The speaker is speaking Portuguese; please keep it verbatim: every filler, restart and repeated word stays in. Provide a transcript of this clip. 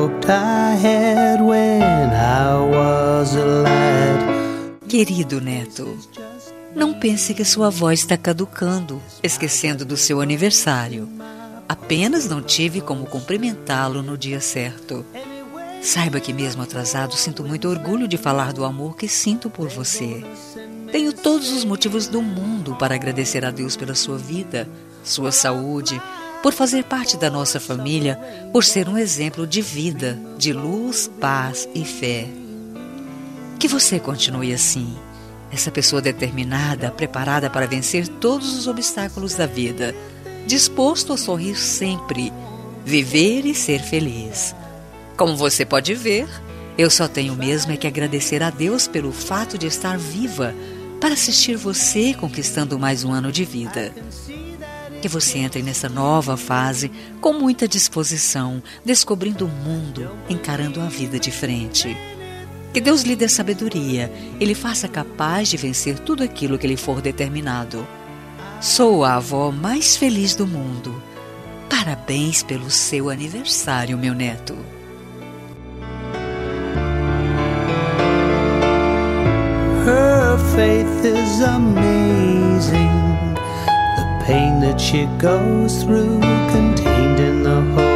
hoped I had when I was a lad. Querido neto, não pense que sua voz está caducando, esquecendo do seu aniversário. Apenas não tive como cumprimentá-lo no dia certo. Saiba que mesmo atrasado, sinto muito orgulho de falar do amor que sinto por você. Tenho todos os motivos do mundo para agradecer a Deus pela sua vida, sua saúde, por fazer parte da nossa família, por ser um exemplo de vida, de luz, paz e fé. Que você continue assim, essa pessoa determinada, preparada para vencer todos os obstáculos da vida, disposto a sorrir sempre, viver e ser feliz. Como você pode ver, eu só tenho mesmo é que agradecer a Deus pelo fato de estar viva para assistir você conquistando mais um ano de vida. Que você entre nessa nova fase com muita disposição, descobrindo o mundo, encarando a vida de frente. Que Deus lhe dê sabedoria e lhe faça capaz de vencer tudo aquilo que lhe for determinado. Sou a avó mais feliz do mundo. Parabéns pelo seu aniversário, meu neto. Her faith is amazing. The pain that she goes through, contained in the whole